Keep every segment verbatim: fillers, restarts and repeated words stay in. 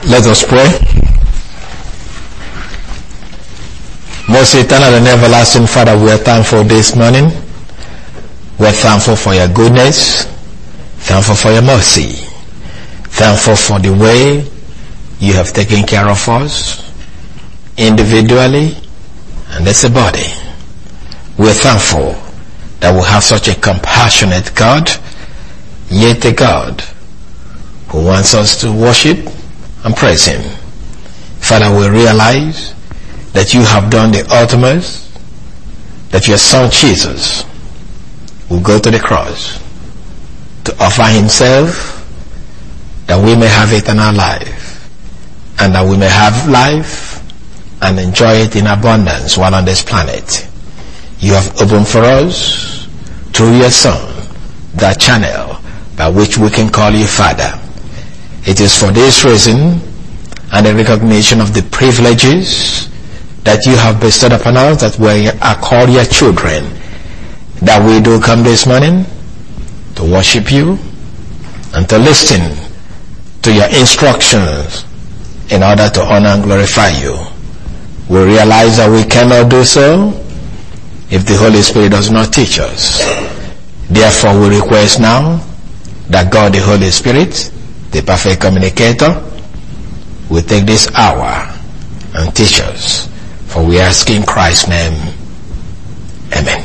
Let us pray. Most eternal and everlasting Father, we are thankful this morning. We are thankful for your goodness, thankful for your mercy, thankful for the way you have taken care of us individually and as a body. We are thankful that we have such a compassionate God, yet a God who wants us to worship and praise Him. Father, we realize that you have done the ultimate, that your Son Jesus will go to the cross to offer Himself that we may have eternal life, and that we may have life and enjoy it in abundance while on this planet. You have opened for us, through your Son, that channel by which we can call you Father. It is for this reason and the recognition of the privileges that you have bestowed upon us that we are called your children, that we do come this morning to worship you and to listen to your instructions in order to honor and glorify you. We realize that we cannot do so if the Holy Spirit does not teach us. Therefore, we request now that God, the Holy Spirit, the perfect communicator, will take this hour and teach us. For we ask in Christ's name. Amen.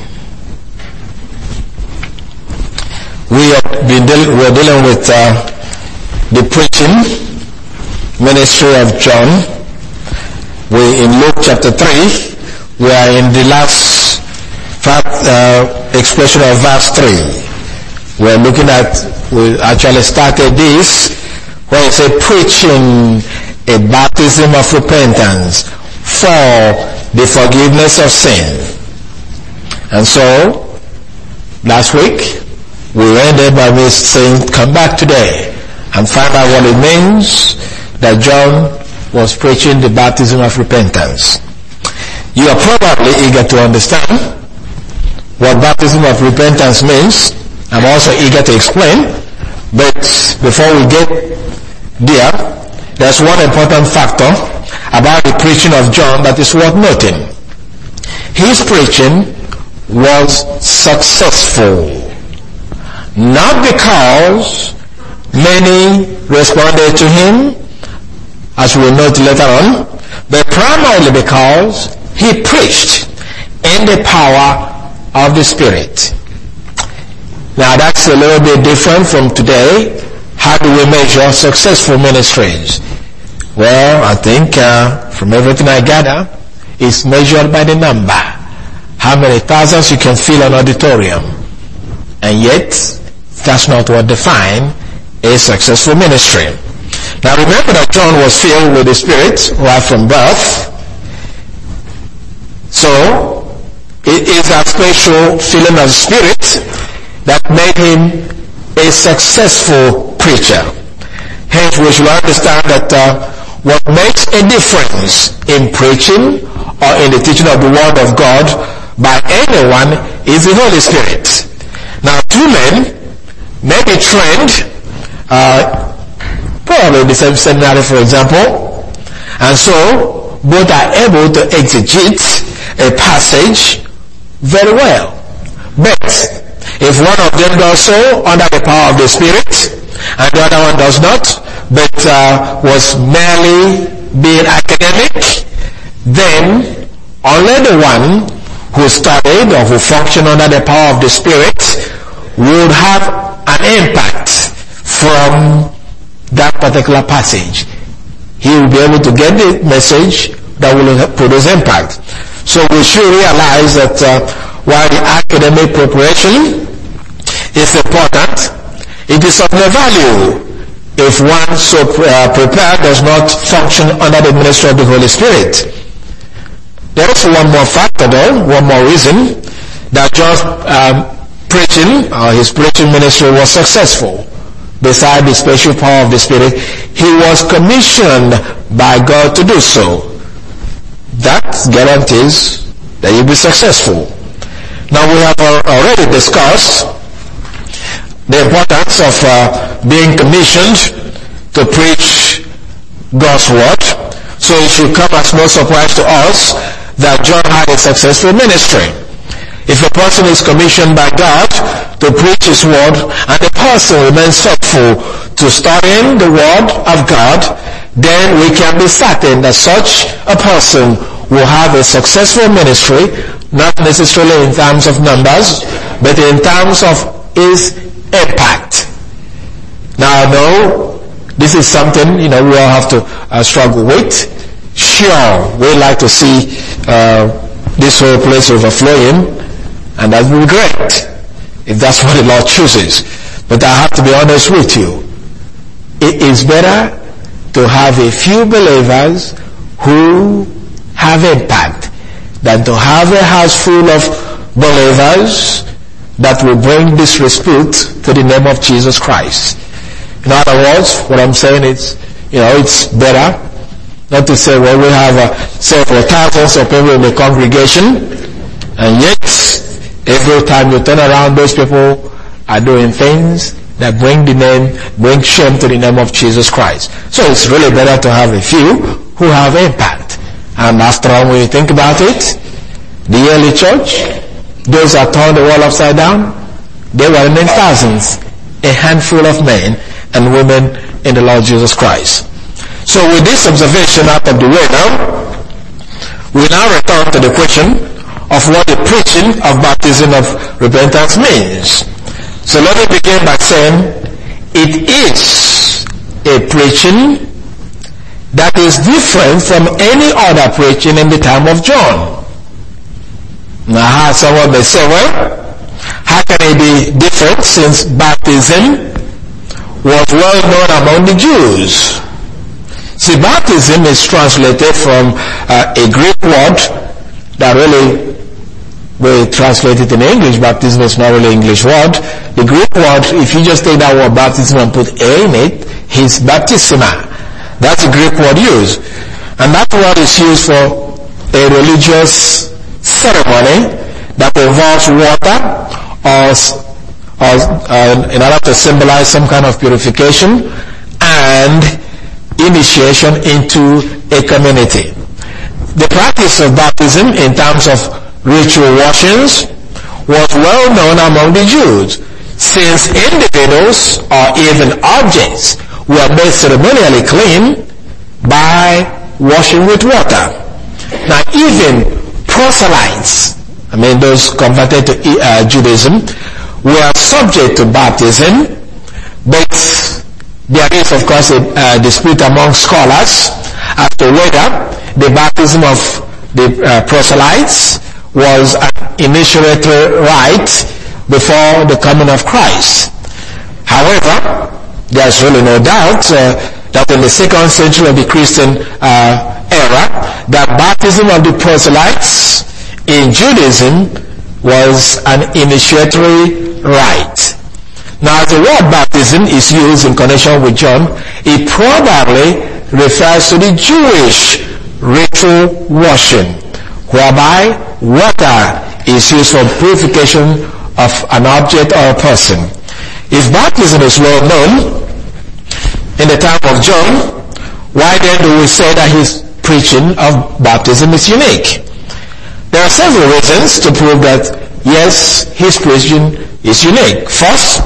We have been deal- we're dealing with uh, the preaching ministry of John. We in Luke chapter three, we are in the last fact, uh, expression of verse three. We're looking at, we actually started this where it said preaching a baptism of repentance for the forgiveness of sin. And so, last week, we ended by me saying, come back today and find out what it means that John was preaching the baptism of repentance. You are probably eager to understand what baptism of repentance means. I'm also eager to explain, but before we get there, there's one important factor about the preaching of John that is worth noting. His preaching was successful, not because many responded to him, as we will note later on, but primarily because he preached in the power of the Spirit. Now that's a little bit different from today. How do we measure successful ministries? Well, I think uh, from everything I gather, it's measured by the number. How many thousands you can fill an auditorium. And yet, that's not what defines a successful ministry. Now remember that John was filled with the Spirit right from birth. So, it is a special filling of the Spirit that made him a successful preacher. Hence, we should understand that uh, what makes a difference in preaching or in the teaching of the Word of God by anyone is the Holy Spirit. Now, two men may be trained, uh, probably in the same seminary, for example, and so both are able to exegete a passage very well. But if one of them does so under the power of the Spirit, and the other one does not, but uh, was merely being academic, then only the one who studied or who functioned under the power of the Spirit would have an impact from that particular passage. He will be able to get the message that will produce impact. So we should realize that uh, while the academic preparation is important, it is of no value if one so uh, prepared does not function under the ministry of the Holy Spirit. There is one more factor though, one more reason that John's um, preaching, or his preaching ministry was successful. Beside the special power of the Spirit, he was commissioned by God to do so. That guarantees that you'll be successful. Now we have already discussed the importance of uh, being commissioned to preach God's word. So it should come as no surprise to us that John had a successful ministry. If a person is commissioned by God to preach his word, and the person remains faithful to studying the word of God, then we can be certain that such a person will have a successful ministry, not necessarily in terms of numbers, but in terms of his impact. Now I know this is something, you know, we all have to uh, struggle with. Sure, we like to see uh, this whole place overflowing, and that would be great if that's what the Lord chooses. But I have to be honest with you. It is better to have a few believers who have impact than to have a house full of believers that will bring disrepute to the name of Jesus Christ. In other words, what I'm saying is, you know, it's better not to say, well, we have uh, several thousands of people in the congregation, and yet every time you turn around, those people are doing things that bring the name, bring shame to the name of Jesus Christ. So it's really better to have a few who have impact. And after all, when you think about it, the early church, those that turned the world upside down, they were in thousands, a handful of men and women in the Lord Jesus Christ. So with this observation out of the way now, we now return to the question of what the preaching of baptism of repentance means. So let me begin by saying it is a preaching that is different from any other preaching in the time of John. Now someone may say, well, how can it be different since baptism was well known among the Jews? See, baptism is translated from uh, a Greek word that really we translate it in English. Baptism is not really an English word. The Greek word, if you just take that word baptism and put A in it, is baptisma. That's the Greek word used. And that word is used for a religious ceremony that involves water or, or uh, in order to symbolize some kind of purification and initiation into a community. The practice of baptism in terms of ritual washings was well known among the Jews, since individuals or even objects were made ceremonially clean by washing with water. Now even proselytes, I mean those converted to uh, Judaism, were subject to baptism, but there is of course a uh, dispute among scholars as to whether the baptism of the uh, proselytes was an initiatory rite before the coming of Christ. However, there's really no doubt uh, that in the second century of the Christian uh, era, that baptism of the proselytes in Judaism was an initiatory rite. Now, as the word baptism is used in connection with John, it probably refers to the Jewish ritual washing, whereby water is used for purification of an object or a person. If baptism is well known in the time of John, why then do we say that his preaching of baptism is unique? There are several reasons to prove that, yes, his preaching is unique. First,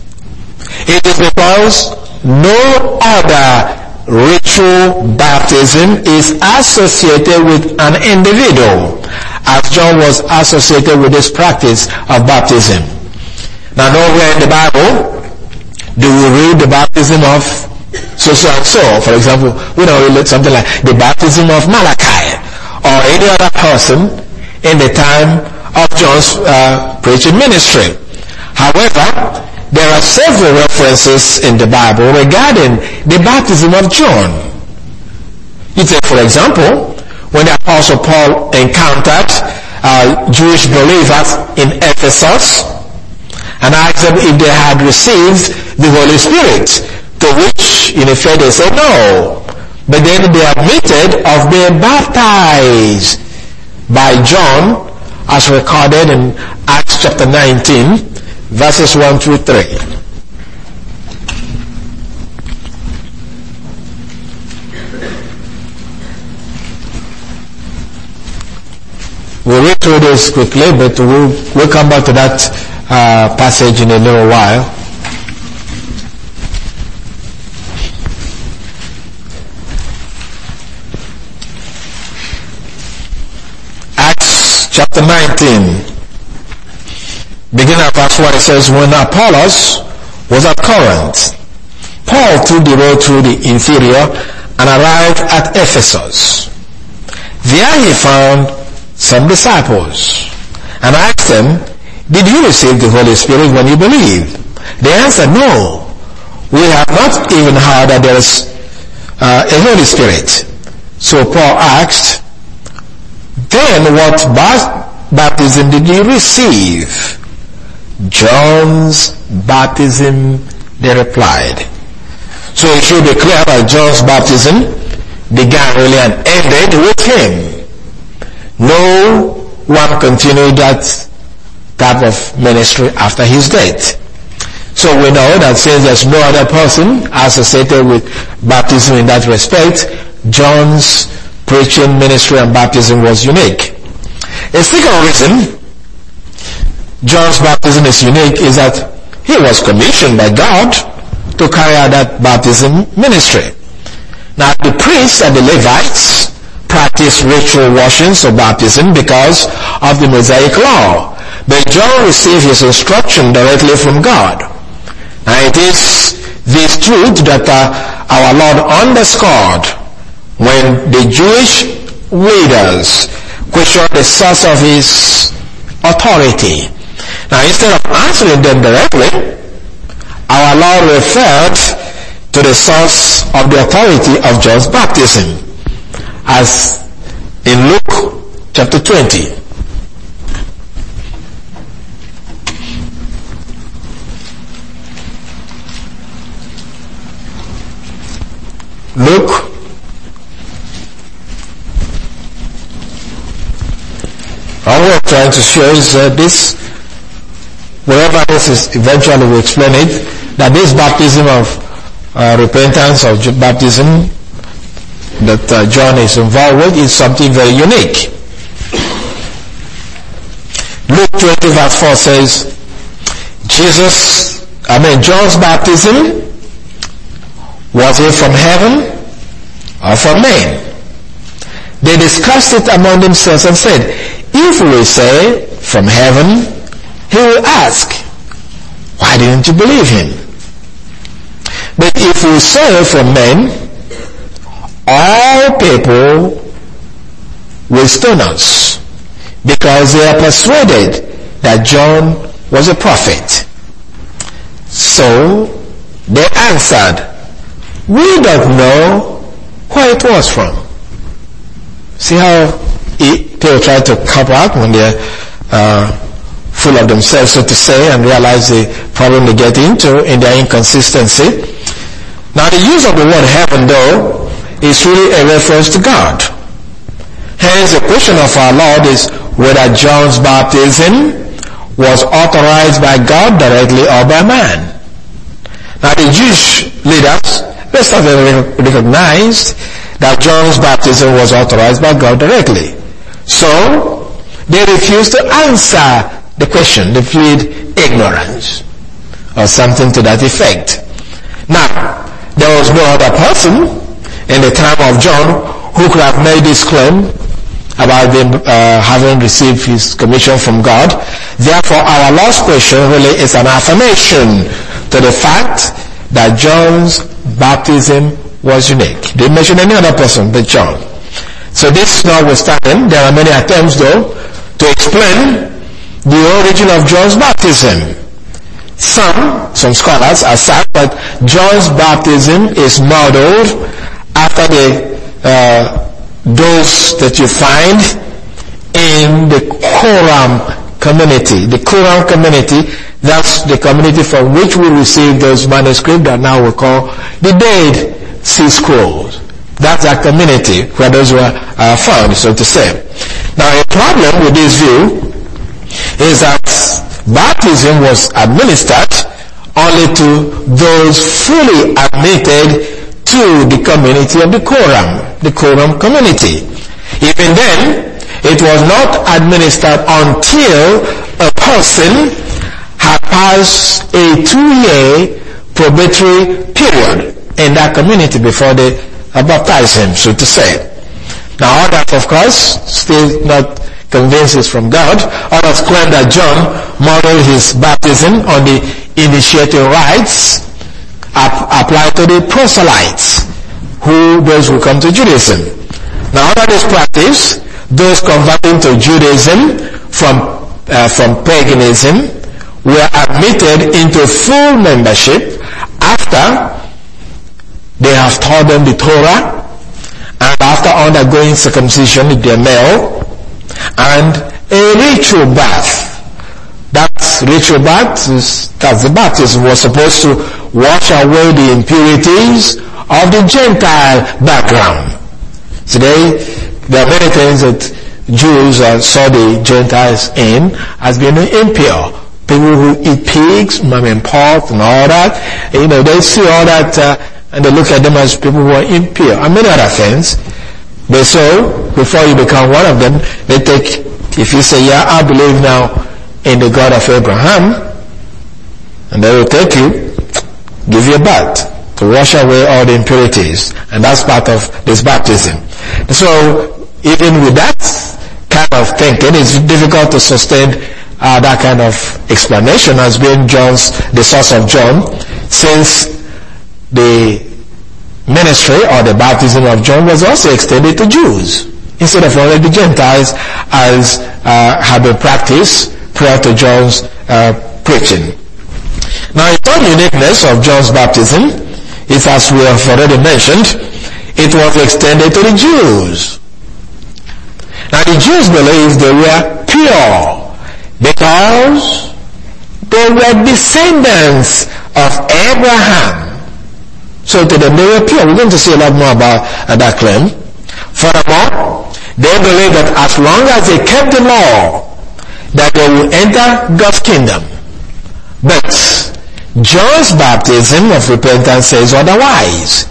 it is because no other ritual baptism is associated with an individual, as John was associated with this practice of baptism. Now, nowhere in the Bible do we read the baptism of so so and so. For example, we don't read something like the baptism of Malachi or any other person in the time of John's uh, preaching ministry. However, there are several references in the Bible regarding the baptism of John. You take, for example, when the Apostle Paul encountered uh, Jewish believers in Ephesus and asked them if they had received the Holy Spirit, to which, in effect, they said no. But then they admitted of being baptized by John, as recorded in Acts chapter nineteen, verses one through three. through this quickly, but we'll, we'll come back to that uh, passage in a little while. Acts chapter nineteen. Beginning at verse one, it says, when Apollos was at Corinth, Paul took the road through the interior and arrived at Ephesus. There he found some disciples and asked them, did you receive the Holy Spirit when you believed? They answered, no. We have not even heard that there is uh, a Holy Spirit. So Paul asked, then what baptism did you receive? John's baptism, they replied. So it should be clear that John's baptism began really and ended with him. No one continued that type of ministry after his death. So we know that since there's no other person associated with baptism in that respect, John's preaching ministry and baptism was unique. A second reason John's baptism is unique is that he was commissioned by God to carry out that baptism ministry. Now the priests and the Levites practiced ritual washings of baptism because of the Mosaic law. But John received his instruction directly from God. And it is this truth that uh, our Lord underscored when the Jewish leaders questioned the source of his authority. Now instead of answering them directly, our Lord referred to the source of the authority of John's baptism, as in Luke chapter twenty. Luke all we're trying to show is uh, this, wherever this is, eventually we explain it, that this baptism of uh, repentance, or baptism that uh, John is involved with, is something very unique. Luke twenty verse four says, Jesus, I mean John's baptism, was it from heaven or from men? They discussed it among themselves and said, if we say from heaven, he will ask, why didn't you believe him? But if we say from men, all people will stone us, because they are persuaded that John was a prophet. So they answered, we don't know where it was from. See how people try to cover up when they're uh, full of themselves, so to say, and realize the problem they get into in their inconsistency. Now the use of the word heaven, though, is really a reference to God. Hence the question of our Lord is whether John's baptism was authorized by God directly or by man. Now the Jewish leaders, they started recognized that John's baptism was authorized by God directly. So they refused to answer the question. They plead ignorance or something to that effect. Now, there was no other person in the time of John who could have made this claim about them uh, having received his commission from God. Therefore, our last question really is an affirmation to the fact that John's baptism was unique. Didn't mention any other person but John. So this notwithstanding, there are many attempts though to explain the origin of John's baptism. Some, some scholars assert that John's baptism is modeled after the uh, those that you find in the Qumran community. The Qumran community, that's the community from which we receive those manuscripts that now we call the Dead Sea Scrolls. That's our community where those were uh, found, so to say. Now a problem with this view is that baptism was administered only to those fully admitted to the community of the Qumran, the Qumran community. Even then, it was not administered until a person had passed a two-year probatory period in that community before they baptized him, so to say. Now others, of course, still not convinced it's from God. Others claim that John modeled his baptism on the initiating rites ap- applied to the proselytes, who those who come to Judaism. Now under this practice, those converting to Judaism from uh, from paganism were admitted into full membership after they have taught them the Torah, and after undergoing circumcision if they're male, and a ritual bath. That ritual bath is, that's the baptism, was supposed to wash away the impurities of the Gentile background. Today, there are many things that Jews uh, saw the Gentiles in as being impure. People who eat pigs, mum and pork and all that, you know, they see all that uh, and they look at them as people who are impure, and many other things. But so, before you become one of them, they take, if you say, yeah, I believe now in the God of Abraham, and they will take you, give you a bath to wash away all the impurities, and that's part of this baptism. So, even with that kind of thinking, it's difficult to sustain uh, that kind of explanation as being John's, the source of John, since the ministry or the baptism of John was also extended to Jews instead of only the Gentiles, as uh, had been practiced prior to John's uh, preaching. Now, the third uniqueness of John's baptism is, as we have already mentioned, it was extended to the Jews. Now, the Jews believed they were pure because they were descendants of Abraham. So to them they were pure. We're going to see a lot more about uh, that claim. Furthermore, they believed that as long as they kept the law, that they will enter God's kingdom. But John's baptism of repentance says otherwise.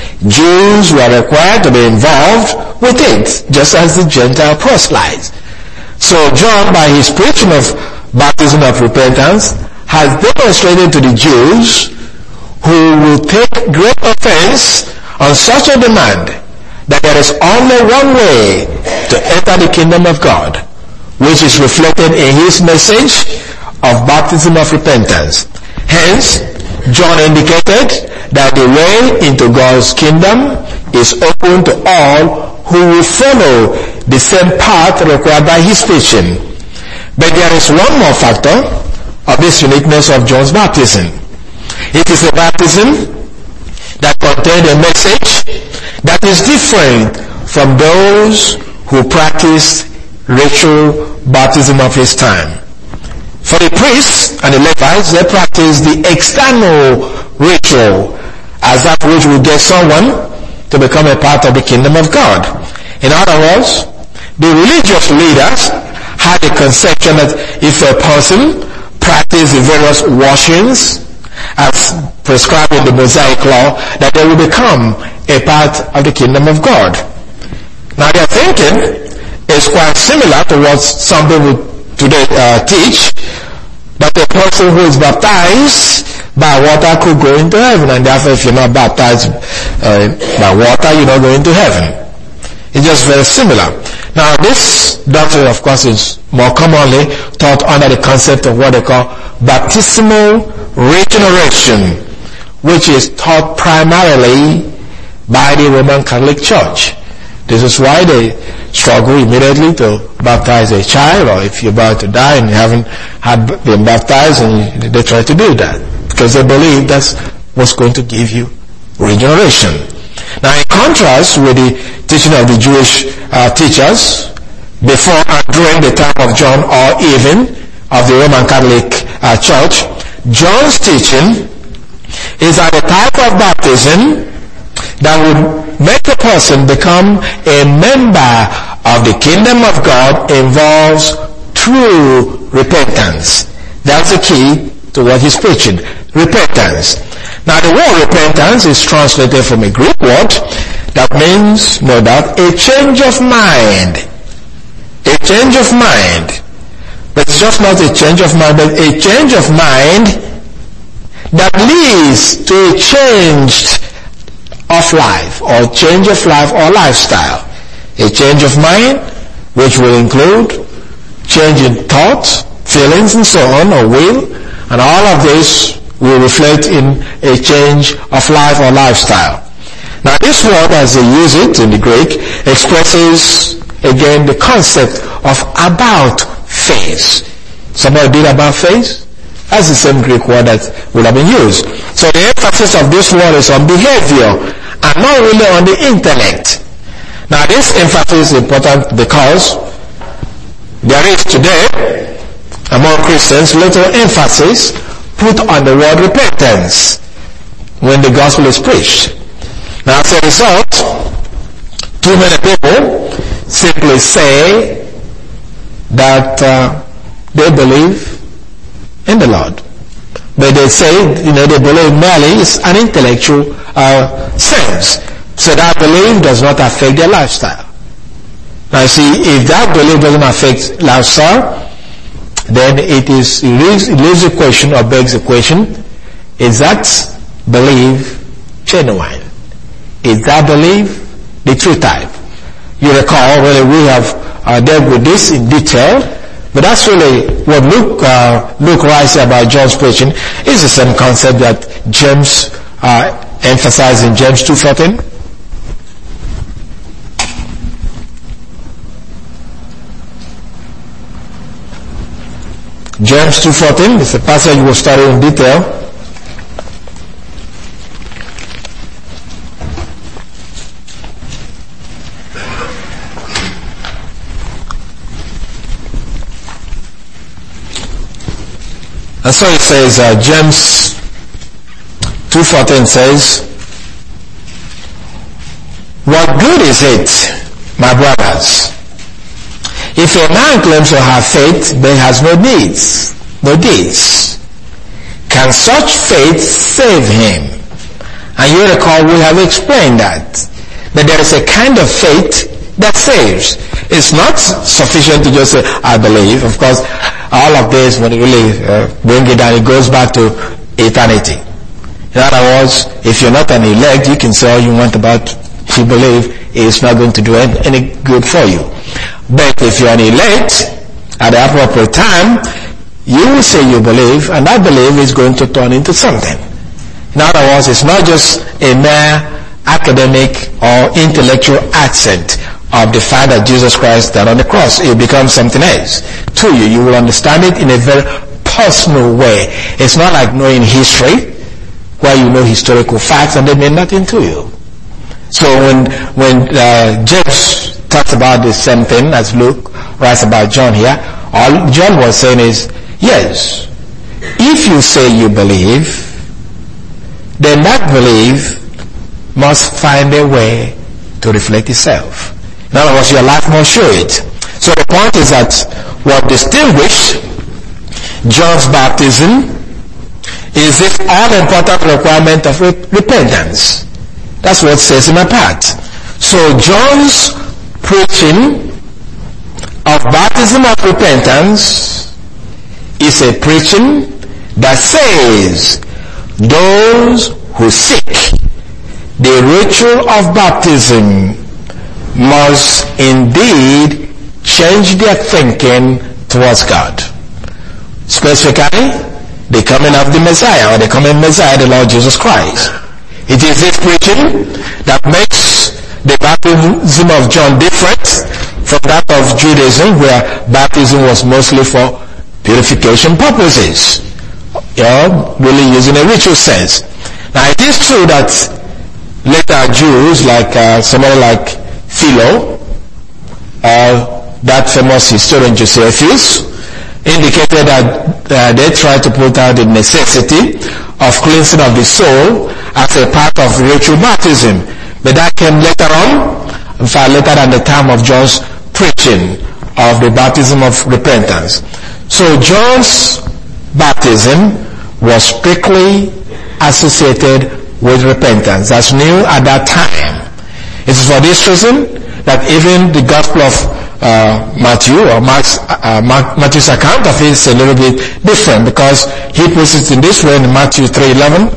Jews were required to be involved with it, just as the Gentile proselytes. So John, by his preaching of baptism of repentance, has demonstrated to the Jews who will take great offense on such a demand that there is only one way to enter the kingdom of God, which is reflected in his message of baptism of repentance. Hence, John indicated that the way into God's kingdom is open to all who will follow the same path required by his preaching. But there is one more factor of this uniqueness of John's baptism. It is a baptism that contained a message that is different from those who practiced ritual baptism of his time. For the priests and the Levites, they practiced the external ritual as that which would get someone to become a part of the kingdom of God. In other words, the religious leaders had a conception that if a person practiced the various washings as prescribed in the Mosaic law, that they will become a part of the kingdom of God. Now their thinking is quite similar to what some people today uh, teach, that a person who is baptized by water could go into heaven, and therefore if you're not baptized uh, by water, you're not going to heaven. It's just very similar. Now this doctrine, of course, is more commonly taught under the concept of what they call baptismal regeneration, which is taught primarily by the Roman Catholic Church. This is why they struggle immediately to baptize a child, or if you're about to die and you haven't had been baptized, and they try to do that because they believe that's what's going to give you regeneration. Now, in contrast with the teaching of the Jewish uh, teachers before and during the time of John, or even of the Roman Catholic uh, Church, John's teaching is that the type of baptism that would make a person become a member of the kingdom of God involves true repentance. That's the key to what he's preaching. Repentance. Now the word repentance is translated from a Greek word that means, no doubt, a change of mind. A change of mind. But it's just not a change of mind, but a change of mind that leads to a change of life, or change of life or lifestyle. A change of mind, which will include change in thoughts, feelings, and so on, or will, and all of this will reflect in a change of life or lifestyle. Now this word, as they use it in the Greek, expresses again the concept of about face. Somebody did about face? That's the same Greek word that would have been used. So the emphasis of this word is on behavior and not really on the intellect. Now this emphasis is important because there is today among Christians little emphasis put on the word repentance when the gospel is preached. Now as a result, too many people simply say that uh, they believe in the Lord. But they say, you know, they believe merely is an intellectual uh, sense. So that belief does not affect their lifestyle. Now see, if that belief doesn't affect lifestyle, then it is, it leaves, it leaves the question or begs the question, is that belief genuine? Is that belief the true type? You recall, really, we have uh, dealt with this in detail, but that's really what Luke, uh, Luke writes about John's preaching. Is the same concept that James uh, emphasized in James two fourteen. James two fourteen is a passage we'll study in detail. And so it says, uh, James two fourteen says, what good is it, my brothers, if a man claims to have faith but has no deeds, no deeds? Can such faith save him? And you recall we have explained that, that there is a kind of faith that saves. It's not sufficient to just say, I believe. Of course, all of this, when you really uh, bring it down, it goes back to eternity. In other words, if you're not an elect, you can say all you want about you believe, it's not going to do any good for you. But if you're an elect, at the appropriate time, you will say you believe, and that belief is going to turn into something. In other words, it's not just a mere academic or intellectual accent of the fact that Jesus Christ died on the cross. It becomes something else to you. You will understand it in a very personal way. It's not like knowing history, where you know historical facts and they mean nothing to you. So when when uh, James talks about the same thing as Luke writes about John here, all John was saying is, yes, if you say you believe, then that belief must find a way to reflect itself. In other words, your life must show it. So the point is that what distinguished John's baptism is this all-important requirement of re- repentance. That's what sets him apart. So John's preaching of baptism of repentance is a preaching that says those who seek the ritual of baptism must indeed change their thinking towards God. Specifically, the coming of the Messiah, or the coming Messiah, the Lord Jesus Christ. It is this preaching that makes the baptism of John different from that of Judaism, where baptism was mostly for purification purposes, you know, really using a ritual sense. Now it is true that later Jews, like uh, somebody like Philo, uh, that famous historian Josephus, indicated that uh, they tried to put out the necessity of cleansing of the soul as a part of ritual baptism. But that came later on, in fact later than the time of John's preaching of the baptism of repentance. So John's baptism was strictly associated with repentance. That's new at that time. It is for this reason that even the Gospel of uh, Matthew or Mark's, uh, Mark, Matthew's account of it is a little bit different, because he puts it in this way in Matthew three eleven.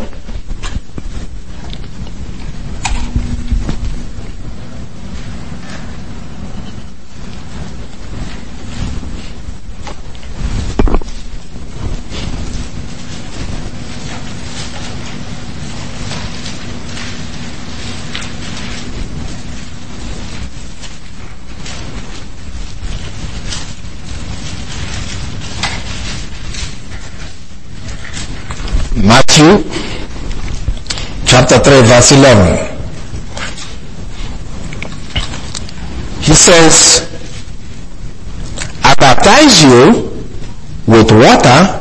Matthew chapter three verse eleven. He says, I baptize you with water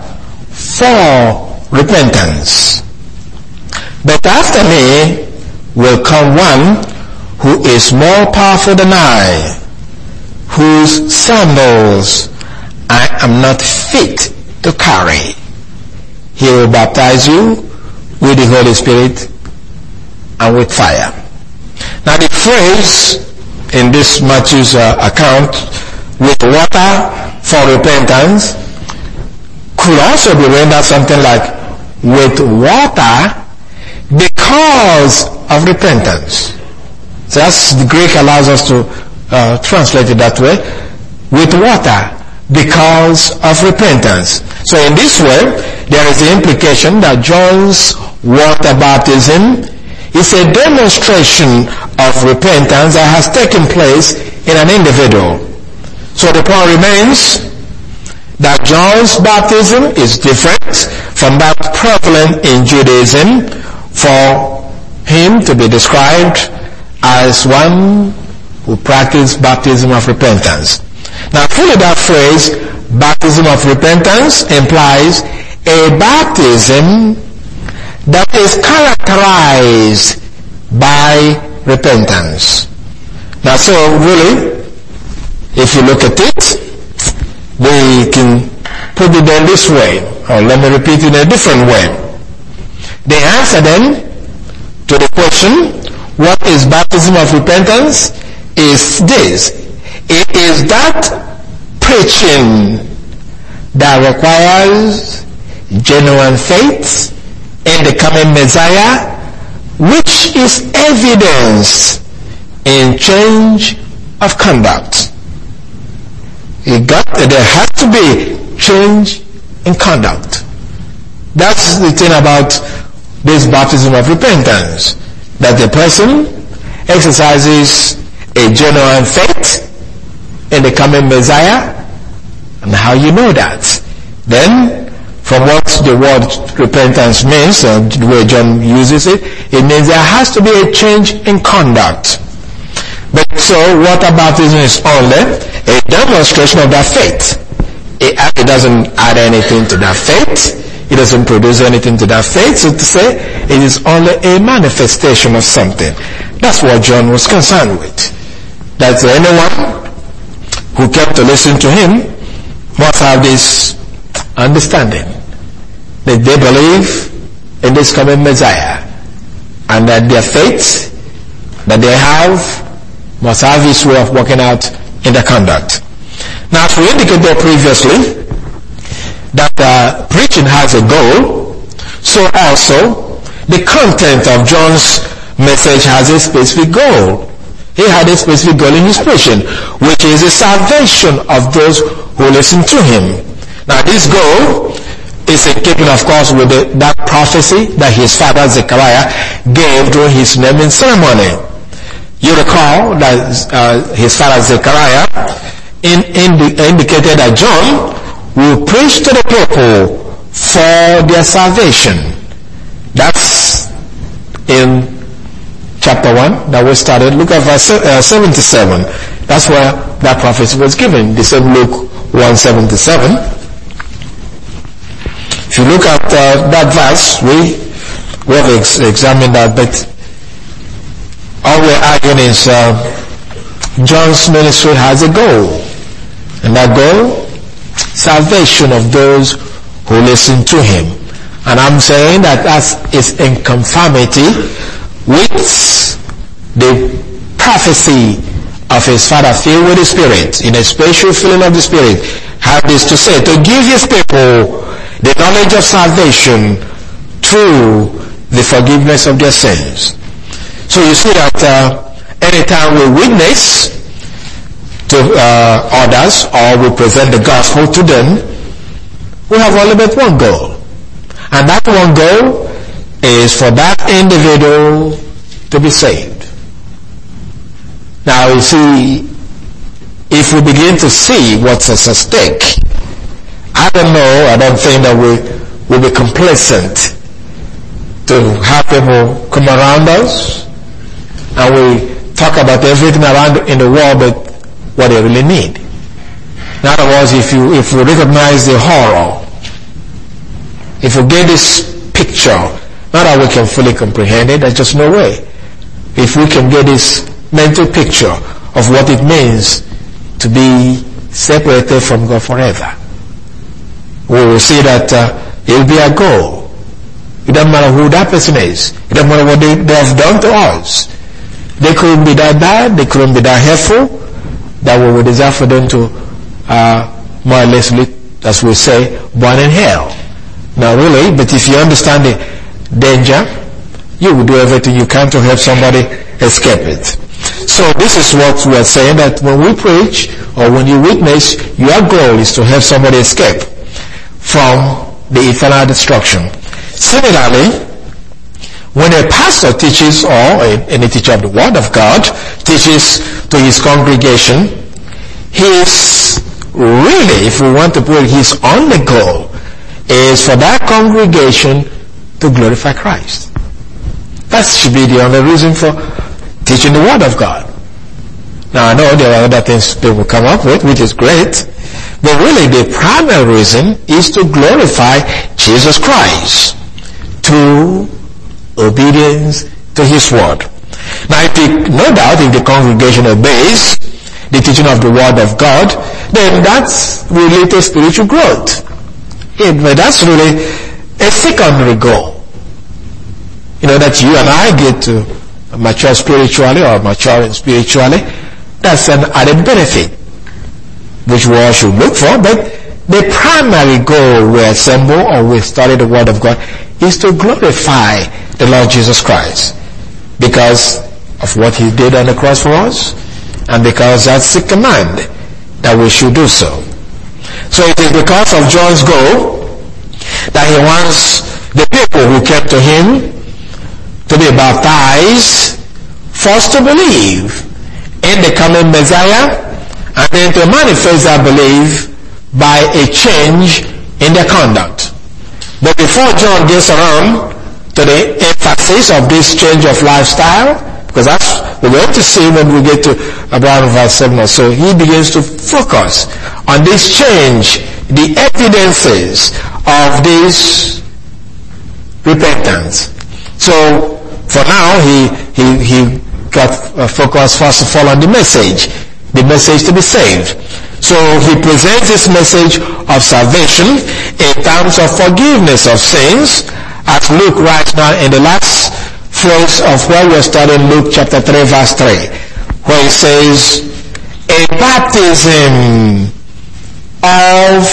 for repentance, but after me will come one who is more powerful than I, whose sandals I am not fit to carry. He will baptize you with the Holy Spirit and with fire. Now the phrase in this Matthew's uh, account, with water for repentance, could also be rendered something like with water because of repentance. So that's, the Greek allows us to uh, translate it that way. With water because of repentance. So in this way, there is the implication that John's water baptism is a demonstration of repentance that has taken place in an individual. So the point remains that John's baptism is different from that prevalent in Judaism for him to be described as one who practiced baptism of repentance. Now, fully that phrase, baptism of repentance, implies a baptism that is characterized by repentance. Now, so really, if you look at it, we can put it in this way, or let me repeat it in a different way. The answer then to the question, what is baptism of repentance, is this. It is that preaching that requires genuine faith in the coming Messiah, which is evidence in change of conduct. It got, there has to be change in conduct. That's the thing about this baptism of repentance, that the person exercises a genuine faith in the coming Messiah. And how you know that? Then, from what the word repentance means, or the way John uses it, it means there has to be a change in conduct. But so, water baptism is only a demonstration of that faith. It, it doesn't add anything to that faith. It doesn't produce anything to that faith. So to say, it is only a manifestation of something. That's what John was concerned with. That anyone who kept to listen to him must have this understanding that they believe in this coming Messiah, and that their faith that they have must have this way of working out in their conduct. Now, as we indicated previously, that uh, preaching has a goal, so also the content of John's message has a specific goal. He had a specific goal in his preaching, which is the salvation of those who listen to him. Now, this goal is in keeping, of course, with the, that prophecy that his father Zechariah gave during his naming ceremony. You recall that uh, his father Zechariah in, in the, indicated that John will preach to the people for their salvation. That's in chapter one that we started. Look at verse uh, seventy-seven. That's where that prophecy was given. The same Luke one seventy-seven. If you look at uh, that verse, we, we have ex- examined that, but all we're arguing is uh, John's ministry has a goal. And that goal, salvation of those who listen to him. And I'm saying that that is in conformity with the prophecy of his Father, filled with the Spirit, in a special filling of the Spirit, had this to say, to give his people the knowledge of salvation through the forgiveness of their sins. So you see that uh, anytime we witness to uh, others, or we present the gospel to them, we have only but one goal. And that one goal is for that individual to be saved. Now you see, if we begin to see what's at stake, I don't know, I don't think that we will be complacent to have people come around us and we talk about everything around in the world but what they really need. In other words, if you if we recognize the horror, if we get this picture, not that we can fully comprehend it, there's just no way. If we can get this mental picture of what it means to be separated from God forever, we will see that uh, it will be a goal. It doesn't matter who that person is. It doesn't matter what they, they have done to us. They couldn't be that bad. They couldn't be that hurtful that we would desire for them to uh, more or less, as we say, burn in hell. Now really, but if you understand the danger, you will do everything you can to help somebody escape it. So this is what we are saying, that when we preach or when you witness, your goal is to help somebody escape from the eternal destruction. Similarly, when a pastor teaches, or any teacher of the Word of God teaches to his congregation, his really, if we want to put it, his only goal is for that congregation to glorify Christ. That should be the only reason for teaching the Word of God. Now I know there are other things people come up with, which is great, but really the primary reason is to glorify Jesus Christ through obedience to His Word. Now if the, no doubt if the congregation obeys the teaching of the Word of God, then that's related spiritual growth. It, but that's really a secondary goal. You know, that you and I get to mature spiritually or maturing spiritually, that's an added benefit which we all should look for. But the primary goal we assemble or we study the Word of God is to glorify the Lord Jesus Christ because of what He did on the cross for us, and because that's the command that we should do so. So it is because of John's goal that he wants the people who came to him to be baptized, first to believe in the coming Messiah, and then to manifest that belief by a change in their conduct. But before John gets around to the emphasis of this change of lifestyle, because that's we're going to see when we get to about verse seven or so, he begins to focus on this change, the evidences of this repentance. So for now, he he he got uh, focused first of all on the message, the message to be saved. So he presents this message of salvation in terms of forgiveness of sins, as Luke writes now in the last phrase of where we're studying, Luke chapter three verse three, where he says, a baptism of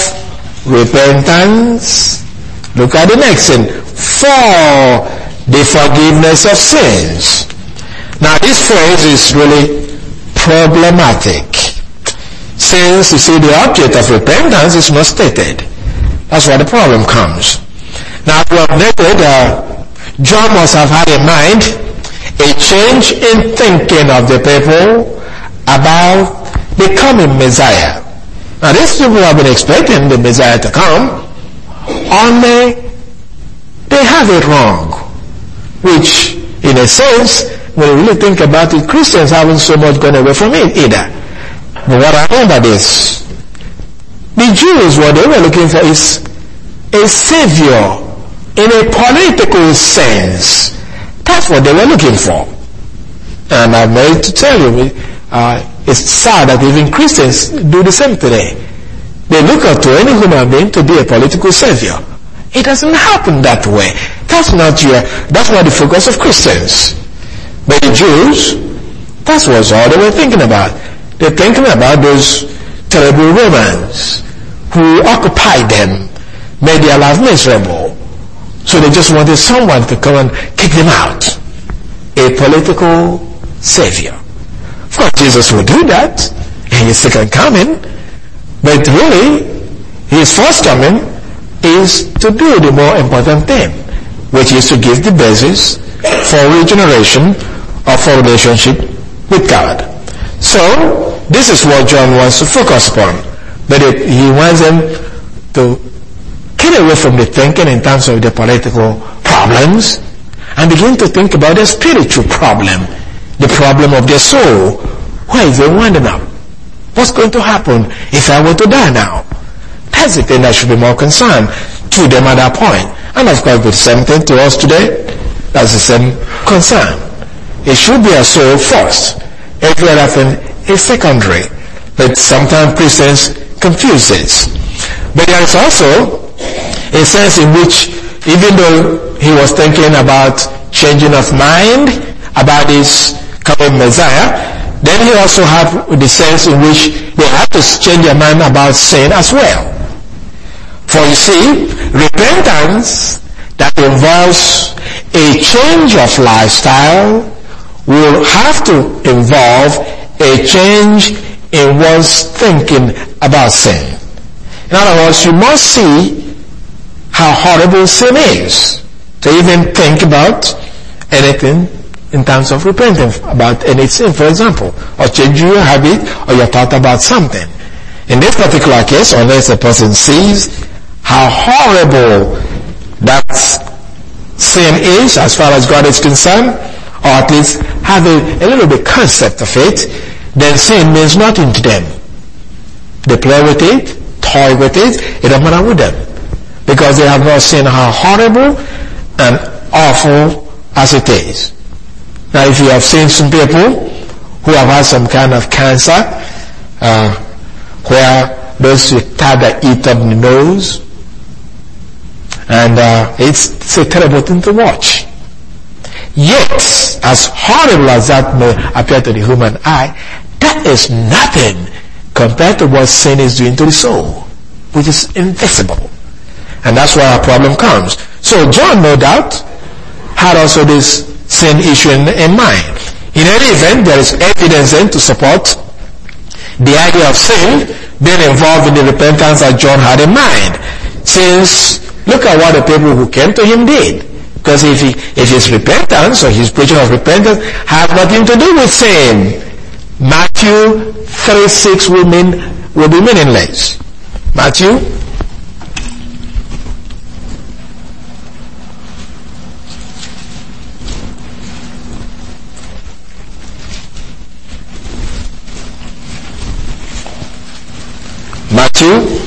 repentance, look at the next thing, for the forgiveness of sins. Now this phrase is really problematic, since you see the object of repentance is not stated. That's where the problem comes. Now we have noted uh, John must have had in mind a change in thinking of the people about the coming Messiah. Now these people have been expecting the Messiah to come, only they have it wrong. Which, in a sense, when you really think about it, Christians haven't so much gone away from it either. But what I mean by this, the Jews, what they were looking for is a savior in a political sense. That's what they were looking for. And I'm ready to tell you, uh, it's sad that even Christians do the same today. They look up to any human being to be a political savior. It doesn't happen that way. That's not your, that's not the focus of Christians. But the Jews, that's what all they were thinking about. They're thinking about those terrible Romans who occupied them, made their life miserable. So they just wanted someone to come and kick them out. A political savior. Of course, Jesus will do that in his second coming. But really, his first coming is to do the more important thing, which is to give the basis for regeneration of our relationship with God. So, this is what John wants to focus upon. But it, he wants them to get away from the thinking in terms of the political problems and begin to think about the spiritual problem, the problem of their soul. Where is they winding up? What's going to happen if I were to die now? That's the thing that should be more concerned to them at that point. And of course, the same thing to us today. That's the same concern. It should be a soul first. Every other thing is secondary. But sometimes Christians confuse this. But there is also a sense in which, even though he was thinking about changing of mind about this coming Messiah, then he also had the sense in which they have to change their mind about sin as well. For you see, repentance that involves a change of lifestyle will have to involve a change in one's thinking about sin. In other words, you must see how horrible sin is to even think about anything in terms of repenting about any sin, for example, or changing your habit or your thought about something. In this particular case, unless a person sees how horrible that sin is as far as God is concerned, or at least have a, a little bit concept of it, then sin means nothing to them. They play with it, toy with it, it doesn't matter with them. Because they have not seen how horrible and awful as it is. Now, if you have seen some people who have had some kind of cancer, uh, where those with that eat up the nose, and uh, it's, it's a terrible thing to watch. Yet, as horrible as that may appear to the human eye, that is nothing compared to what sin is doing to the soul, which is invisible. And that's where our problem comes. So John, no doubt, had also this sin issue in, in mind. In any event, there is evidence then to support the idea of sin being involved in the repentance that John had in mind. Since, look at what the people who came to him did. Because if he, if his repentance or his preaching of repentance has nothing to do with sin, Matthew three six will mean, will be meaningless. Matthew Matthew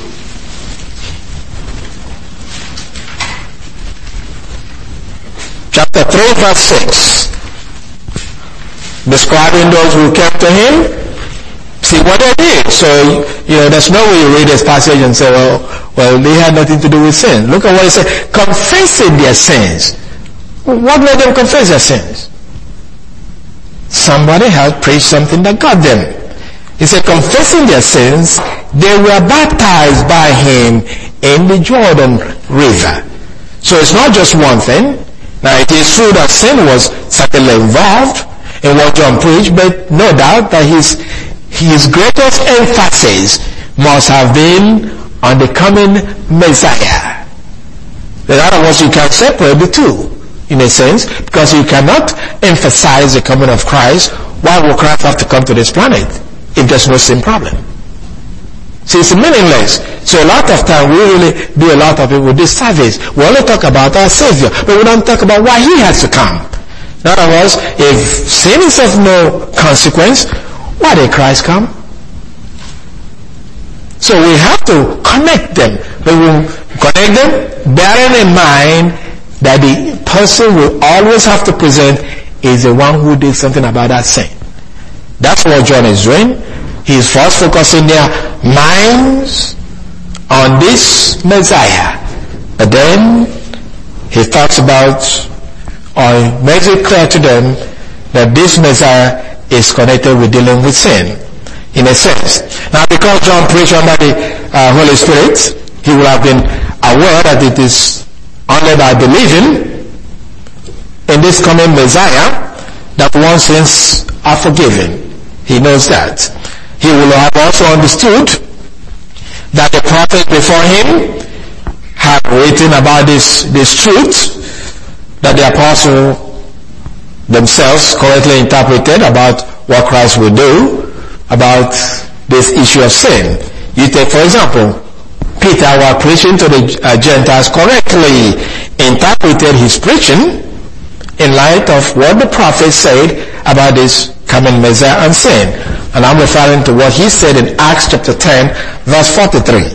chapter three verse six, describing those who came to him. See what they did. So, you know, there's no way you read this passage and say, well, well, they had nothing to do with sin. Look at what it says. Confessing their sins. What made them confess their sins? Somebody had preached something that got them. He said, confessing their sins, they were baptized by him in the Jordan River. So it's not just one thing. Now it is true that sin was certainly involved in what John preached, but no doubt that his, his greatest emphasis must have been on the coming Messiah. In other words, you can separate the two, in a sense, because you cannot emphasize the coming of Christ. Why will Christ have to come to this planet if there's no sin problem? See, it's meaningless. So a lot of time we really do a lot of it with this service. We only talk about our Savior, but we don't talk about why he has to come. In other words, if sin is of no consequence, why did Christ come? So we have to connect them. But we connect them bearing in mind that the person will always have to present is the one who did something about that sin. That's what John is doing. He's first focusing their minds on this Messiah. But then he talks about, or makes it clear to them, that this Messiah is connected with dealing with sin. in a sense. Now, because John preached under the uh, Holy Spirit, he will have been aware that it is only by believing in this coming Messiah that one's sins are forgiven. He knows that. He will have also understood that the prophet before him had written about this, this truth that the apostle themselves correctly interpreted about what Christ will do about this issue of sin. You take, for example, Peter, while preaching to the uh, Gentiles, correctly interpreted his preaching in light of what the prophet said about this coming Messiah and sin. And I'm referring to what he said in Acts chapter ten, verse forty-three.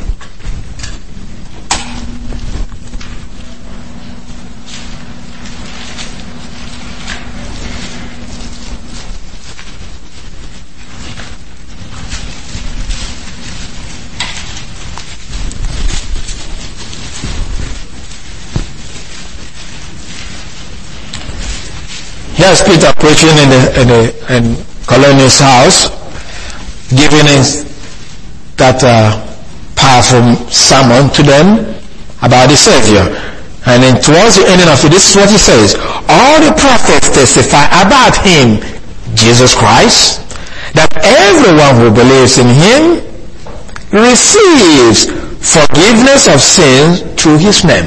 Here's Peter preaching in the, in the in Colonius' house, giving his, that uh, powerful sermon to them about the Savior. And then towards the ending of it, this is what he says: all the prophets testify about him, Jesus Christ, that everyone who believes in him receives forgiveness of sins through his name.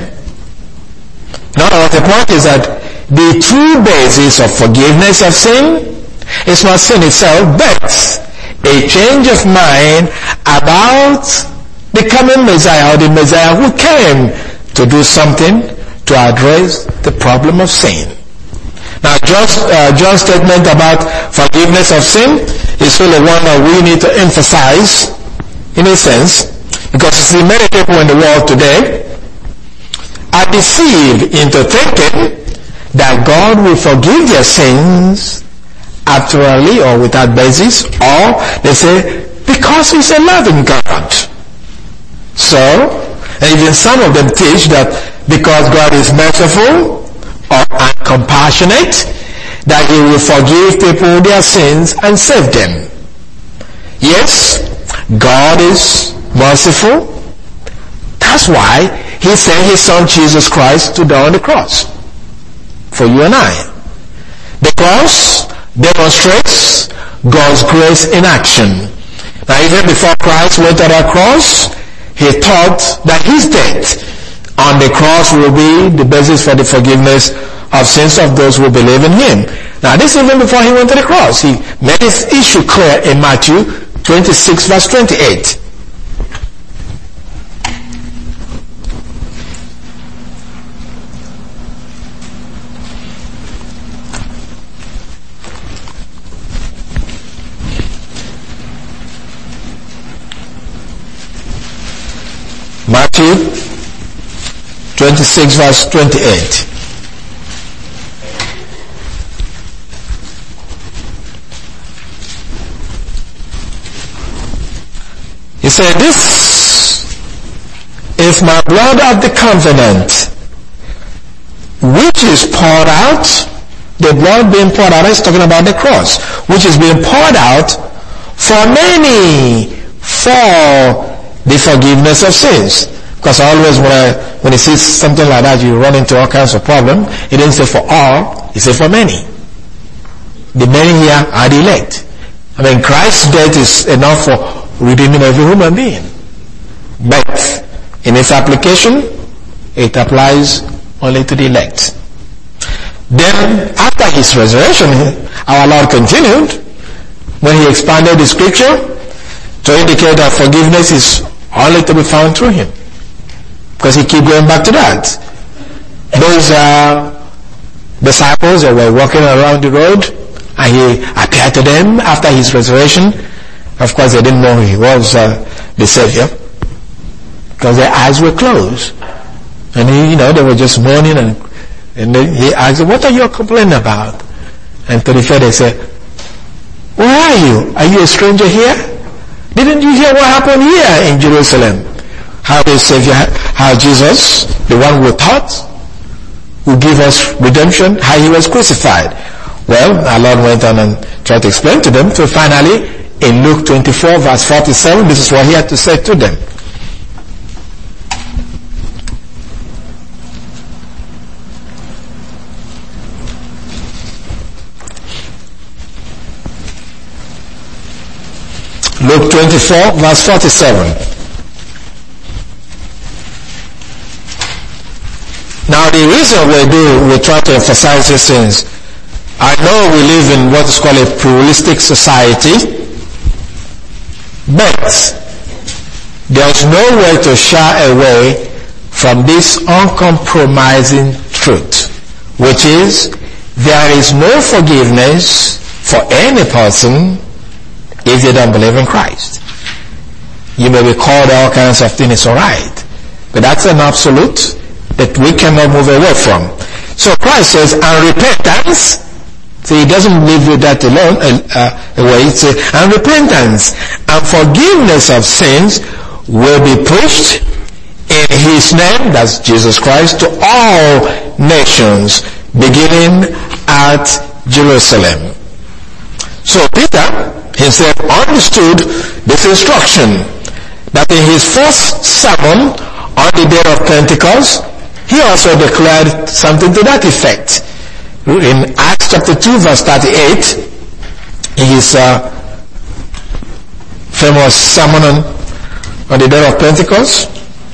Now, the point is that the true basis of forgiveness of sin is not sin itself, but a change of mind about the coming Messiah, or the Messiah who came to do something to address the problem of sin. Now, just, uh, John's statement about forgiveness of sin is really one that we need to emphasize, in a sense, because you see, many people in the world today are deceived into thinking that God will forgive their sins actually or without basis, or they say, because he's a loving God. So, and even some of them teach that because God is merciful or compassionate, that he will forgive people their sins and save them. Yes, God is merciful. That's why he sent his son Jesus Christ to die on the cross for you and I. The cross demonstrates God's grace in action. Now, even before Christ went to that cross, he thought that his death on the cross will be the basis for the forgiveness of sins of those who believe in him. Now, this even before he went to the cross. He made his issue clear in Matthew twenty-six, verse twenty-eight. Matthew twenty-six, verse twenty-eight. He said, this is my blood of the covenant, which is poured out, the blood being poured out, is talking about the cross, which is being poured out for many, for the forgiveness of sins. Because always when I, when he says something like that, you run into all kinds of problems. He didn't say for all, he said for many. The many here are the elect. I mean, Christ's death is enough for redeeming every human being. But in its application, it applies only to the elect. Then, after his resurrection, our Lord continued, when he expanded the scripture to indicate that forgiveness is only to be found through him. Because he keep going back to that. Those uh, disciples that were walking around the road, and he appeared to them after his resurrection. Of course, they didn't know he was uh, the Savior, because their eyes were closed. And he, you know, they were just mourning, and, and then he asked, what are you complaining about? And to the fair, they said, where are you? Are you a stranger here? Didn't you hear what happened here in Jerusalem? How the Savior, how Jesus, the one we taught, who gave us redemption, how he was crucified. Well, our Lord went on and tried to explain to them, so finally, in Luke twenty-four verse forty-seven. This is what he had to say to them. Luke twenty-four verse forty-seven. Now the reason we do, we try to emphasize these things, I know we live in what is called a pluralistic society, but there's no way to shy away from this uncompromising truth, which is there is no forgiveness for any person if they don't believe in Christ. You may be called all kinds of things, it's alright, but that's an absolute that we cannot move away from. So Christ says, and repentance, so he doesn't leave with that alone, uh, away, he says, and repentance and forgiveness of sins will be preached in his name, that's Jesus Christ, to all nations, beginning at Jerusalem. So Peter himself understood this instruction that in his first sermon on the day of Pentecost, he also declared something to that effect. In Acts chapter two verse thirty-eight, in his uh, famous sermon on, on the day of Pentecost,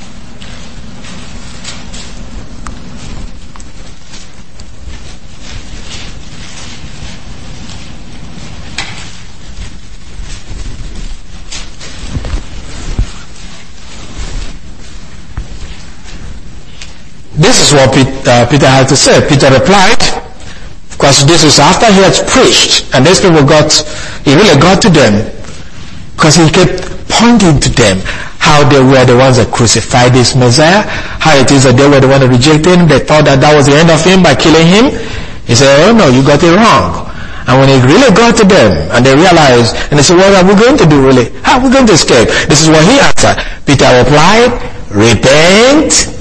this is what Peter had to say. Peter replied, of course this is after he had preached, and these people got, he really got to them, because he kept pointing to them how they were the ones that crucified this Messiah, how it is that they were the ones that rejected him. They thought that that was the end of him by killing him. He said, oh no, you got it wrong. And when it really got to them, and they realized, and they said, what are we going to do really? How are we going to escape? This is what he answered. Peter replied, repent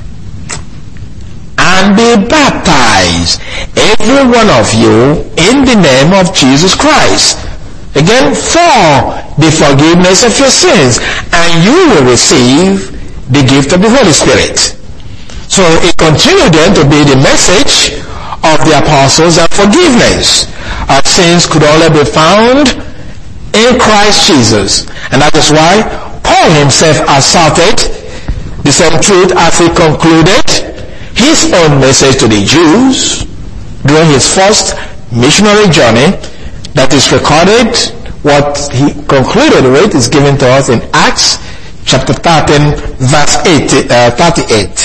and be baptized, every one of you, in the name of Jesus Christ, again, for the forgiveness of your sins, and you will receive the gift of the Holy Spirit. So it continued then to be the message of the apostles that forgiveness of sins could only be found in Christ Jesus. And that is why Paul himself asserted the same truth as he concluded his own message to the Jews during his first missionary journey. That is recorded, what he concluded with is given to us in Acts chapter thirteen verse eighty, uh, thirty-eight.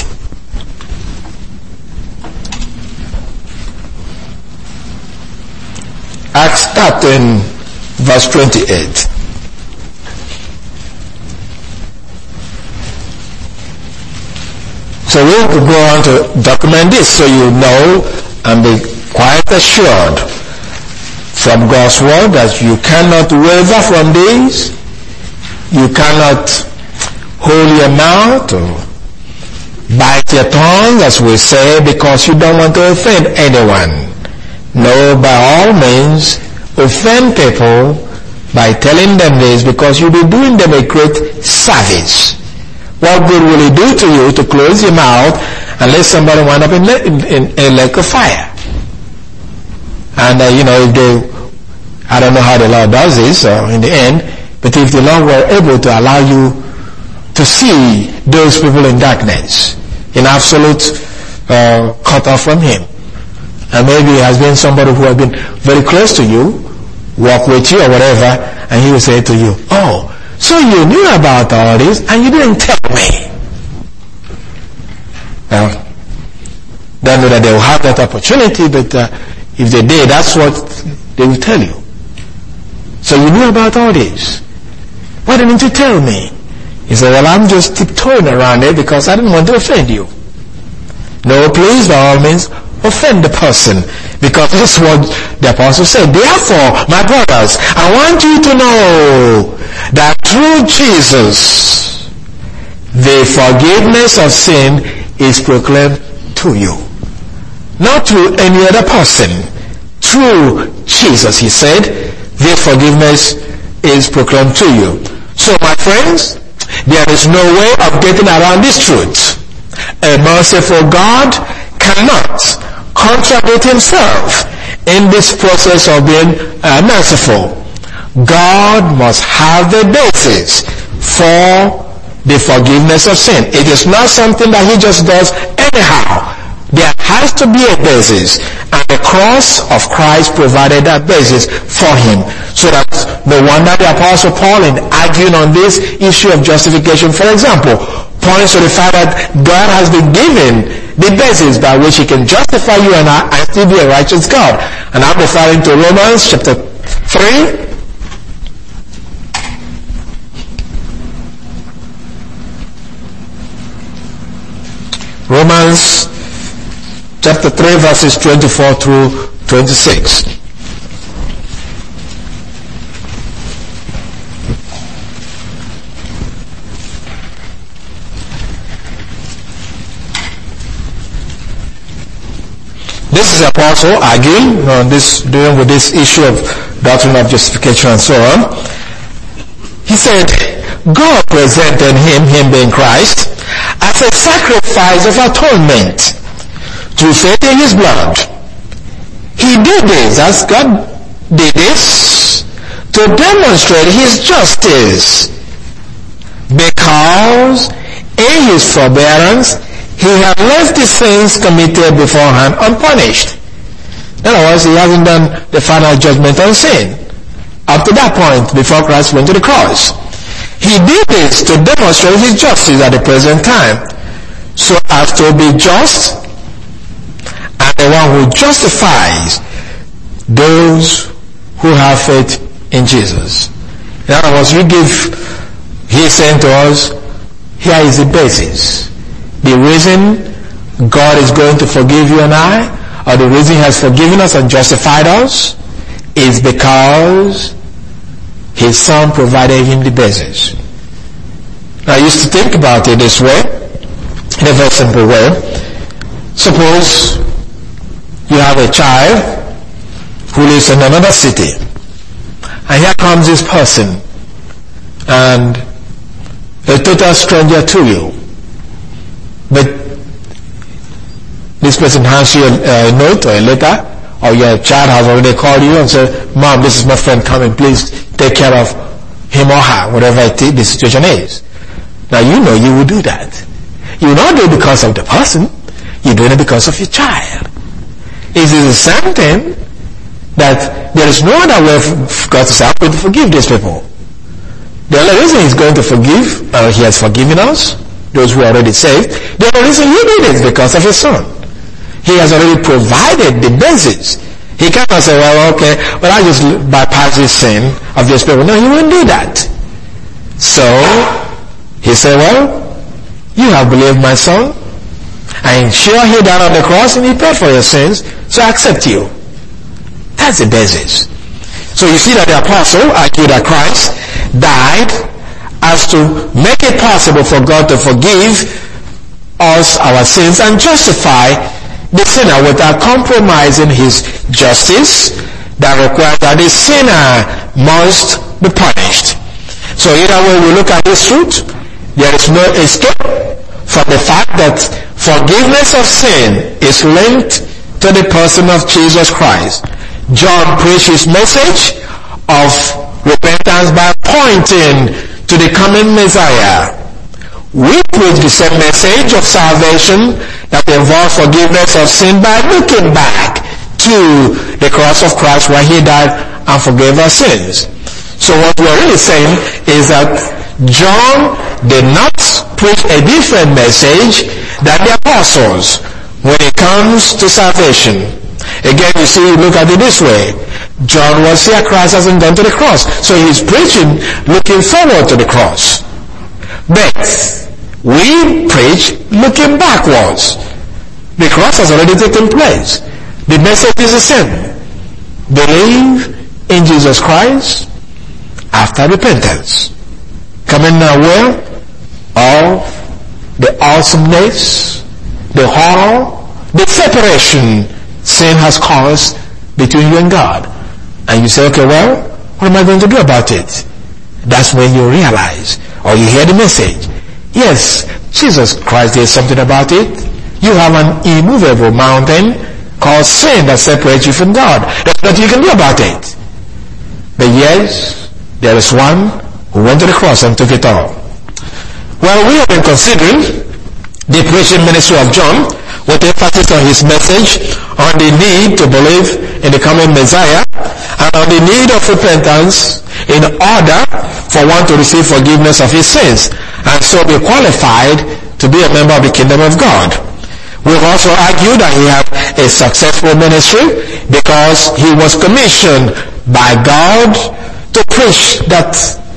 Acts thirteen verse twenty-eight. So we'll go on to document this so you know and be quite assured from God's word that you cannot waver from this. You cannot hold your mouth or bite your tongue, as we say, because you don't want to offend anyone. No, by all means, offend people by telling them this, because you'll be doing them a great service. What good will it do to you to close your mouth and let somebody wind up in, in, in, in a lake of fire? And, uh, you know, if they, I don't know how the Lord does this uh, in the end, but if the Lord were able to allow you to see those people in darkness, in absolute uh, cut off from Him, and maybe it has been somebody who has been very close to you, walk with you or whatever, and he will say to you, oh, so you knew about all this and you didn't tell me. Well, don't know that they will have that opportunity, but uh, if they did, that's what they will tell you. So you knew about all this. Why didn't you tell me? He said, well, I'm just tiptoeing around it because I didn't want to offend you. No, please, by all means, offend the person, because this is what the apostle said. Therefore, my brothers, I want you to know that through Jesus, the forgiveness of sin is proclaimed to you. Not through any other person. Through Jesus, he said, the forgiveness is proclaimed to you. So my friends, there is no way of getting around this truth. A merciful God cannot contradict himself in this process of being uh, merciful. God must have the basis for the forgiveness of sin. It is not something that he just does anyhow. There has to be a basis, and the cross of Christ provided that basis for him. So that no wonder the Apostle Paul, in arguing on this issue of justification, for example, points to the fact that God has been given the basis by which he can justify you and I and still be a righteous God. And I'm referring to Romans chapter three. Romans chapter three, verses twenty-four through twenty-six. This is the apostle arguing on this, dealing with this issue of doctrine of justification and so on. He said, God presented him, him being Christ, as a sacrifice of atonement through faith in his blood. He did this, as God did this, to demonstrate his justice, because in his forbearance he had left the sins committed beforehand unpunished. In other words, he hasn't done the final judgment on sin up to that point before Christ went to the cross. He did this to demonstrate his justice at the present time, so as to be just and the one who justifies those who have faith in Jesus. In other words, we give, he is saying to us, here is the basis. The reason God is going to forgive you and I, or the reason he has forgiven us and justified us, is because his son provided him the basis. I used to think about it this way, in a very simple way. Suppose you have a child who lives in another city, and here comes this person, and a total stranger to you. But this person hands you a, a note or a letter, or your child has already called you and said, Mom, this is my friend coming, please take care of him or her, whatever it is, the situation is. Now you know you will do that. You will not do it because of the person, you do it because of your child. It is the same thing that there is no other way for God to say, I'm going to forgive these people. The only reason he's going to forgive, uh, he has forgiven us, those who are already saved. The only reason he did it is because of his son. He has already provided the basis. He cannot say, well, okay, but I just bypass this sin of this people. No, he won't do that. So, he said, well, you have believed my son. I am sure he died on the cross and he paid for your sins, so I accept you. That's the basis. So you see that the apostle argued that Christ died as to make it possible for God to forgive us our sins and justify the sinner without compromising his justice that requires that the sinner must be punished. So either way we look at this truth, there is no escape from the fact that forgiveness of sin is linked to the person of Jesus Christ. John preached his message of repentance by pointing to the coming Messiah. We preach the same message of salvation that involves forgiveness of sin by looking back to the cross of Christ where he died and forgave our sins. So what we're really saying is that John did not preach a different message than the apostles when it comes to salvation. Again, you see, look at it this way. John was here, Christ hasn't gone to the cross. So he's preaching looking forward to the cross. But we preach looking backwards. The cross has already taken place. The message is the same. Believe in Jesus Christ after repentance. Coming aware of the awesomeness, the horror, the separation sin has caused between you and God. And you say, okay, well, what am I going to do about it? That's when you realize, or you hear the message. Yes, Jesus Christ did something about it. You have an immovable mountain called sin that separates you from God. There's nothing you can do about it. But yes, there is one who went to the cross and took it all. Well, we have been considering the preaching ministry of John with emphasis on his message on the need to believe in the coming Messiah and on the need of repentance in order for one to receive forgiveness of his sins and so be qualified to be a member of the kingdom of God. We've also argued that he had a successful ministry because he was commissioned by God to preach that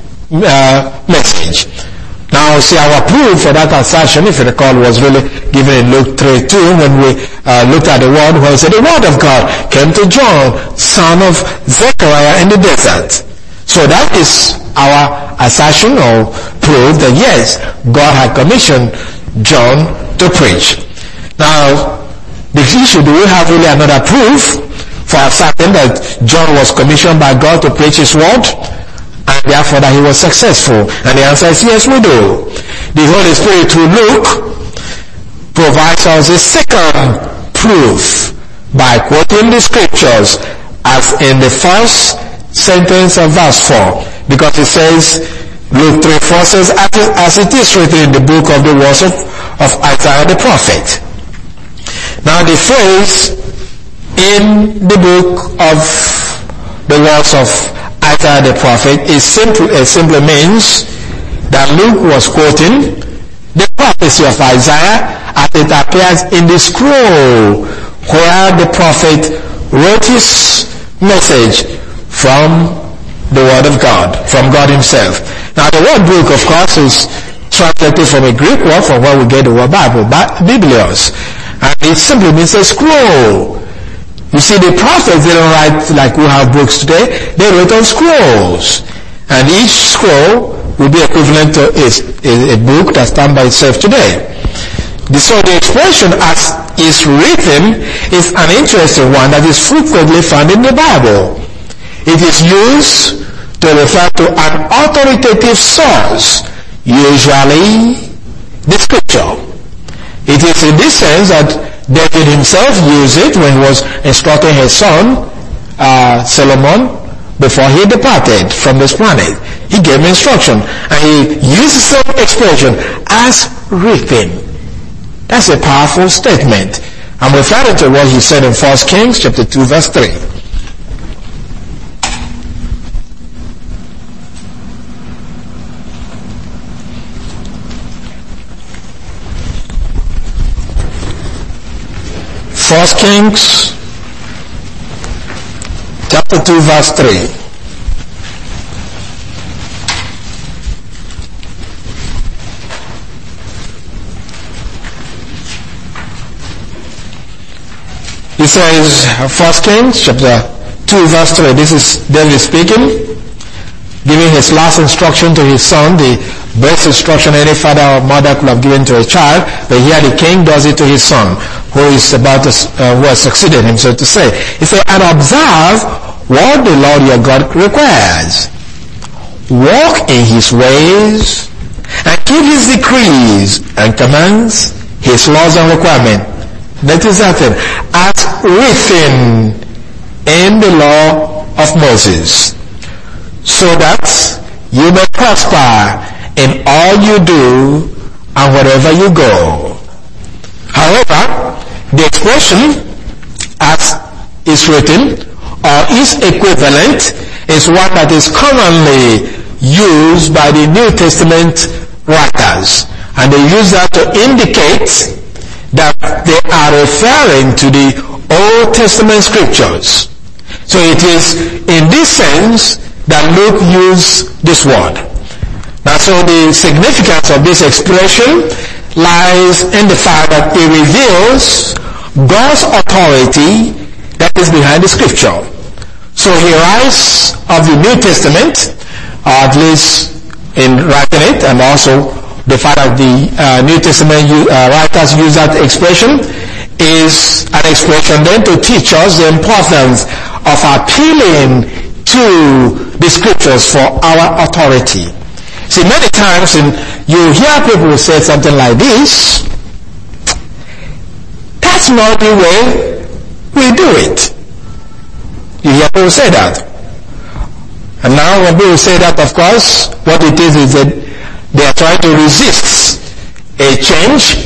uh, message. Now, see, our proof for that assertion, if you recall, was really given in Luke three two when we uh, looked at the word where it said, the word of God came to John, son of Zechariah in the desert. So that is our assertion or proof that yes, God had commissioned John to preach. Now, the issue, do we have really another proof for asserting that John was commissioned by God to preach his word? And therefore that he was successful? And the answer is yes, we do. The Holy Spirit through Luke provides us a second proof by quoting the scriptures as in the first sentence of verse four. Because it says, Luke three four says, as it is written in the book of the words of, of Isaiah the prophet. Now the phrase in the book of the words of Isaiah the prophet is simply, it simply means that Luke was quoting the prophecy of Isaiah as it appears in the scroll where the prophet wrote his message from the word of God, from God himself. Now the word book, of course, is translated from a Greek word from where we get the word Bible, Biblios. And it simply means a scroll. You see, the prophets didn't write like we have books today. They wrote on scrolls. And each scroll will be equivalent to a, a, a book that stands by itself today. So the expression as is written is an interesting one that is frequently found in the Bible. It is used to refer to an authoritative source, usually the scripture. It is in this sense that David himself used it when he was instructing his son, uh, Solomon, before he departed from this planet. He gave him instruction, and he used the same expression, as written. That's a powerful statement. I'm referring to what he said in First Kings chapter two verse three. First Kings chapter two verse three. It says, First Kings chapter two verse three. This is David speaking, giving his last instruction to his son, the best instruction any father or mother could have given to a child, but here the king does it to his son, who is about to, uh, who has succeeded him, so to say. He said, and observe what the Lord your God requires. Walk in his ways, and keep his decrees and commands, his laws and requirements. That is that thing, as written in the law of Moses, so that you may prosper in all you do and wherever you go. However, the expression as is written or is equivalent is one that is commonly used by the New Testament writers, and they use that to indicate that they are referring to the Old Testament scriptures. So it is in this sense that Luke used this word. Now, so the significance of this expression lies in the fact that it reveals God's authority that is behind the scripture. So he writes of the New Testament, or at least in writing it, and also the fact that the uh, New Testament uh, writers use that expression is an expression then to teach us the importance of appealing to the scriptures for our authority. See, many times in, you hear people say something like this, that's not the way we do it. You hear people say that. And now when people say that, of course, what it is is that they are trying to resist a change,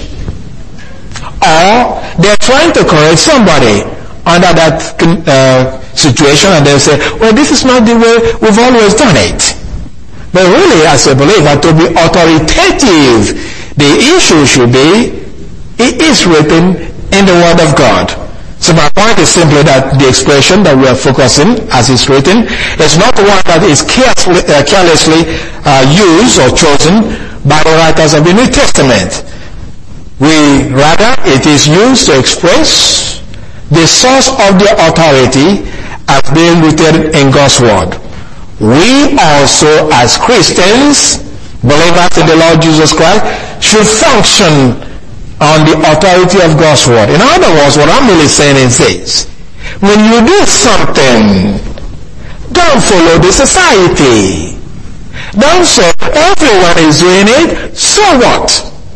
or they are trying to correct somebody under that uh, situation, and they'll say, well, this is not the way we've always done it. But really, as a believer, to be authoritative, the issue should be, it is written in the Word of God. So my point is simply that the expression that we are focusing, as is written, is not one that is carelessly, uh, carelessly uh, used or chosen by the writers of the New Testament. We, rather, it is used to express the source of the authority as being written in God's Word. We also, as Christians, believers in the Lord Jesus Christ, should function on the authority of God's Word. In other words, what I'm really saying is this: when you do something, don't follow the society. Don't say, everyone is doing it, so what?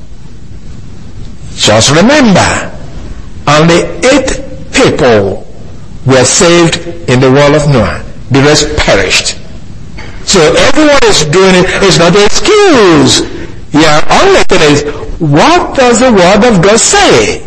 Just remember, only eight people were saved in the world of Noah. The rest perished. So everyone is doing it. It's not an excuse. Yeah, only thing is, what does the Word of God say?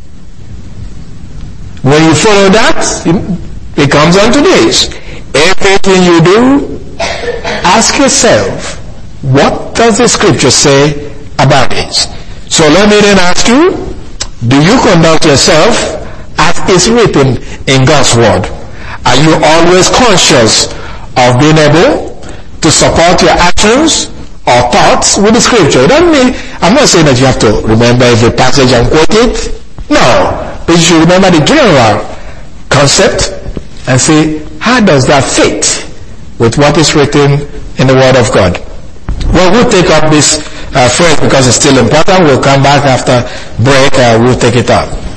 When you follow that, it comes on to this. Everything you do, ask yourself, what does the Scripture say about this? So let me then ask you, do you conduct yourself as is written in God's Word? Are you always conscious of being able to support your actions or thoughts with the Scripture? It doesn't mean, I'm not saying that you have to remember every passage and quote it. No. But you should remember the general concept and say, how does that fit with what is written in the Word of God? Well, we'll take up this uh, phrase because it's still important. We'll come back after break. Uh, we'll take it up.